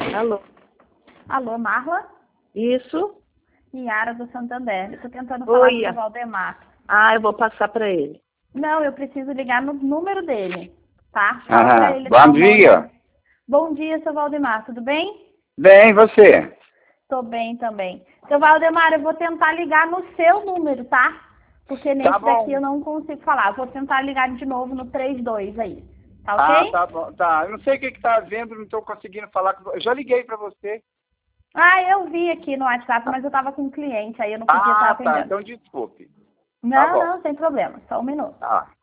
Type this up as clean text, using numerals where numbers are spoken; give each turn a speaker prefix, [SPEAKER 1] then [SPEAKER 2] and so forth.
[SPEAKER 1] Alô?
[SPEAKER 2] Alô, Marla?
[SPEAKER 1] Isso?
[SPEAKER 2] Yara do Santander. Estou tentando falar
[SPEAKER 1] Oi.
[SPEAKER 2] com o Valdemar.
[SPEAKER 1] Ah, eu vou passar para ele.
[SPEAKER 2] Não, eu preciso ligar no número dele, tá? Fala para ele dar
[SPEAKER 3] Bom
[SPEAKER 2] uma olhada.
[SPEAKER 3] dia.
[SPEAKER 2] Bom dia, seu Valdemar, tudo bem?
[SPEAKER 3] Bem, você?
[SPEAKER 2] Tô bem também. Seu Valdemar, eu vou tentar ligar no seu número, tá? Porque nesse
[SPEAKER 3] bom.
[SPEAKER 2] daqui eu não consigo falar. Vou tentar ligar de novo no 32 aí. Tá ok?
[SPEAKER 3] Ah, tá bom. Tá. Eu não sei o que tá havendo, não estou conseguindo falar com você. Eu já liguei para você.
[SPEAKER 2] Ah, eu vi aqui no WhatsApp, mas eu tava com um cliente, aí eu não podia estar
[SPEAKER 3] Ah, tá.
[SPEAKER 2] atendendo.
[SPEAKER 3] Então desculpe.
[SPEAKER 2] Não,
[SPEAKER 3] Tá bom.
[SPEAKER 2] não, sem problema. Só um minuto.
[SPEAKER 3] Tá.